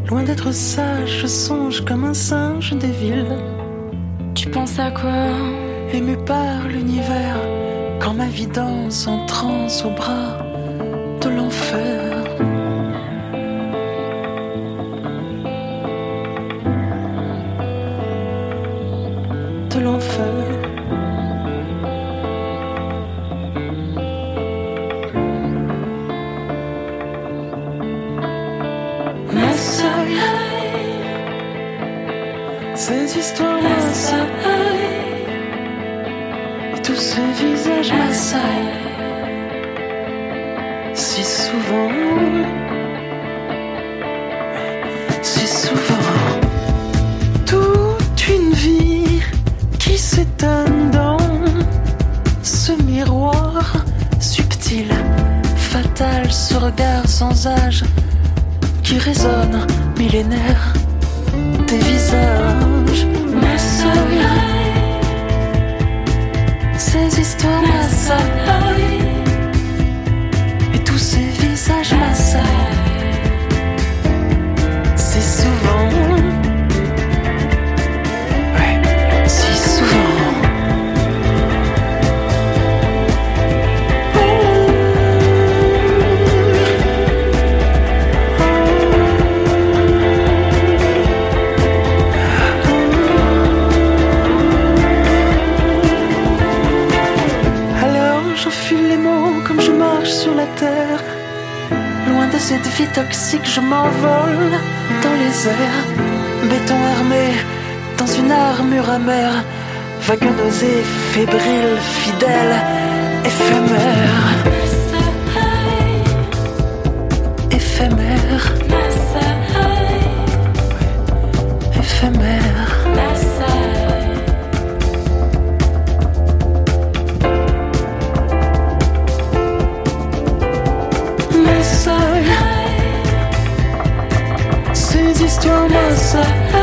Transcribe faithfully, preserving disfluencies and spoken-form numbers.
Loin d'être sage, je songe comme un singe des villes. Tu penses à quoi? Ému par l'univers, quand ma vie danse en transe au bras de l'enfer. De l'enfer. Ma seule, ces histoires m'assaillent, et tous ces visages m'assaillent si souvent, si souvent. Toute une vie qui s'étonne dans ce miroir subtil, fatal, ce regard sans âge qui résonne millénaire des visages. Ma seule, ces histoires m'assaillent, et tous ces visages m'assaillent si souvent, ouais, si souvent. Sur la terre, loin de cette vie toxique, je m'envole dans les airs, béton armé dans une armure amère, vague nausée, fébrile, fidèle, éphémère, éphémère, éphémère. Ces histoires m'assaillent,